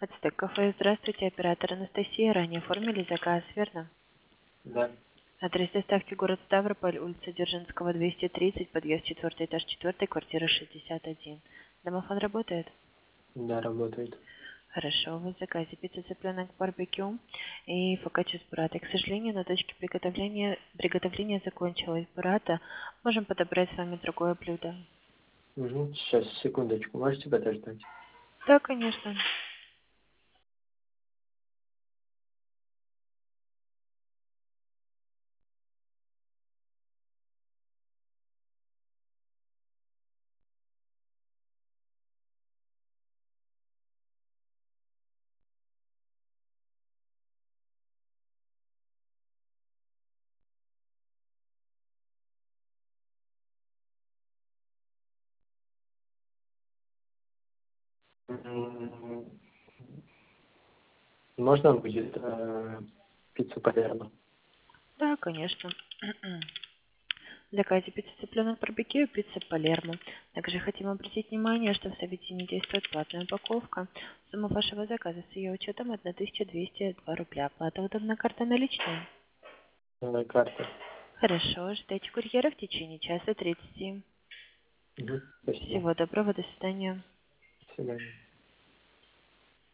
Ацтек кафе. Здравствуйте, оператор Анастасия. Ранее оформили заказ, верно? Да, Адрес доставки город Ставрополь, улица Дзержинского, 230, подъезд 4, этаж 4, квартира 61. Домофон работает? да, работает. Хорошо, в заказе пицца цыпленок барбекю и фокаччо с бурратой. К сожалению, на точке приготовления закончилась буррата. Можем подобрать с вами другое блюдо. Угу. Сейчас, секундочку, можете подождать? Да, конечно. М, Можно будет пиццу Палермо? Да, конечно. В заказе пицца цыпленок барбекю и пицца Палермо. Также хотим обратить внимание, что в совете не действует платная упаковка. Сумма вашего заказа с ее учетом 1202 рубля. Оплата удобна, карта наличная. Карта. Хорошо, ждите курьера в течение часа 30. Угу. Спасибо. Всего доброго, до свидания. До свидания.